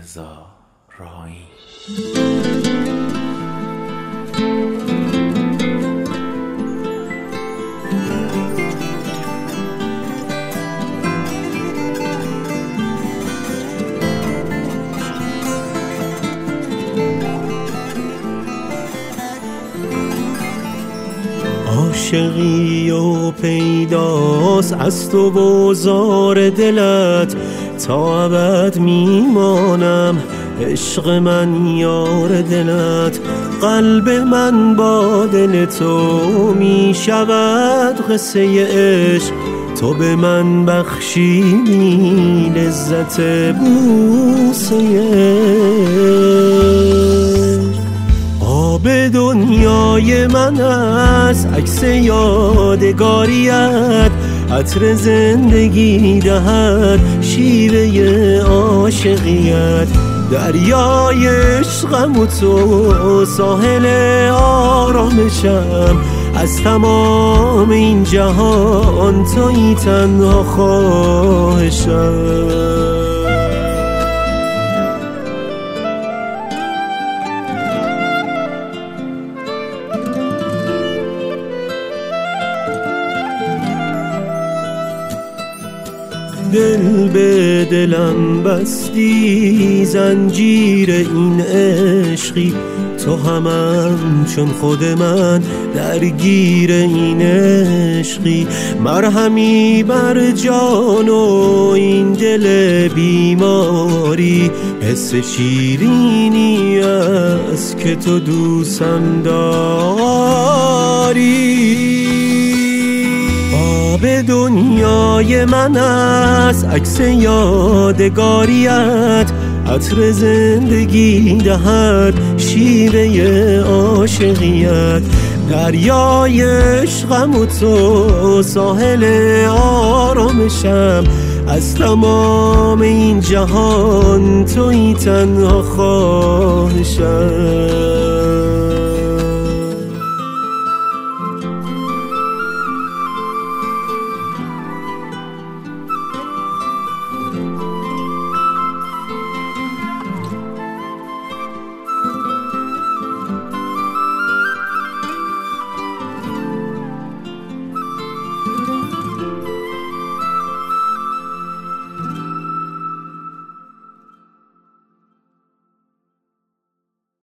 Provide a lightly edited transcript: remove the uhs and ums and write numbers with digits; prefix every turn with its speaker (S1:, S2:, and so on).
S1: رضا راهی.
S2: عاشقی و پیداست از تو و زار دلت، تا ابد میمانم عشق من یار دلت. قلب من با دل تو میشود قصه عشق، تو به من بخشیدی لذت بوسه عشق. آب دنیای من است عکس یادگاریت، عطر زندگی دهد شیوه عاشقیت. دریای عشقم و تو ساحل آرامشم، از تمام این جهان تویی تنها خواهشم. دل به دلم بستی زنجیر این عشقی، تو هم چون خود من درگیر این عشقی. مرهمی بر جان و این دل بیماری، حس شیرینی است که تو دوستم داری. آب دنیای من است عکس یادگاریت، عطر زندگی دهد شیوه عاشقیت. دریای عشقم و تو ساحل آرامشم، از تمام این جهان تویی تنها خواهشم.